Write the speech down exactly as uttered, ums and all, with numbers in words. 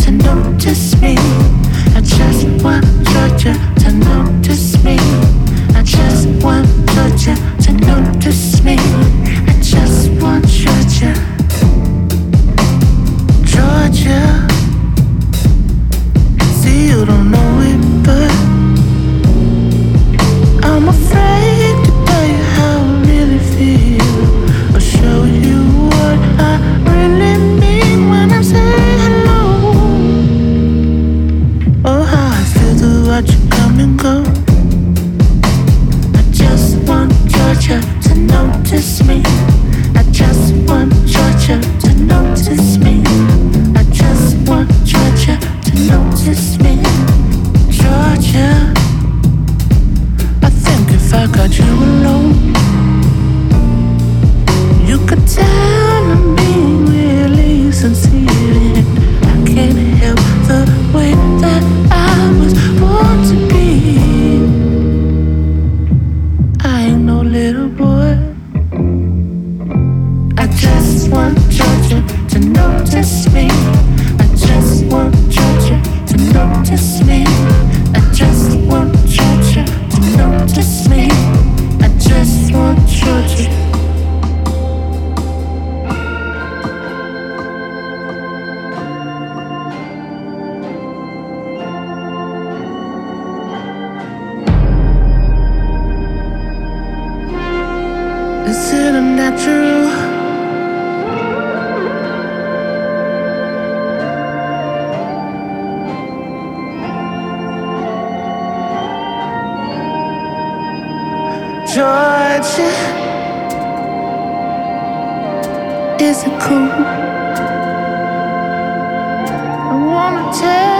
to notice me. I just want Georgia to notice me. I just want Georgia to notice me. I just want Georgia, Georgia. See, you don't know it, but I'm afraid to tell you how I really feel, or show you what I really mean when I say hello. Oh, how I feel to watch you come and go. I just want Georgia to notice me. I just want Georgia to notice me. I just want Georgia to notice me. Georgia, I think if I got you alone, you could tell I'm being really sincere. I can't help the way that I was born to be. I ain't no little boy. I just want Georgia to notice me. I just want Georgia to notice me. I just want Georgia to notice me. I just want Georgia. Is it unnatural? Georgia, is it cool? I wanna tell